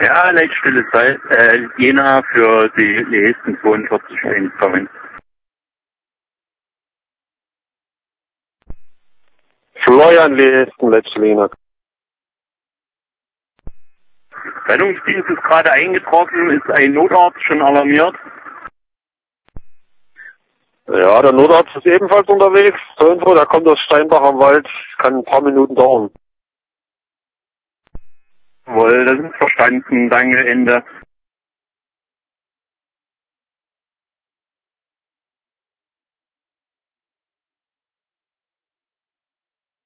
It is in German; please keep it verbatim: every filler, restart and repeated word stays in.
Ja, Leitstelle Zeit, äh, Jena für die nächsten zweiundvierzig einkommen. Florian Lesten, Letzliner. Rettungsdienst ist gerade eingetroffen, ist ein Notarzt schon alarmiert? Ja, der Notarzt ist ebenfalls unterwegs. Zur Info, der kommt aus Steinbach am Wald. Kann ein paar Minuten dauern. Wohl, das ist verstanden. Danke, Ende.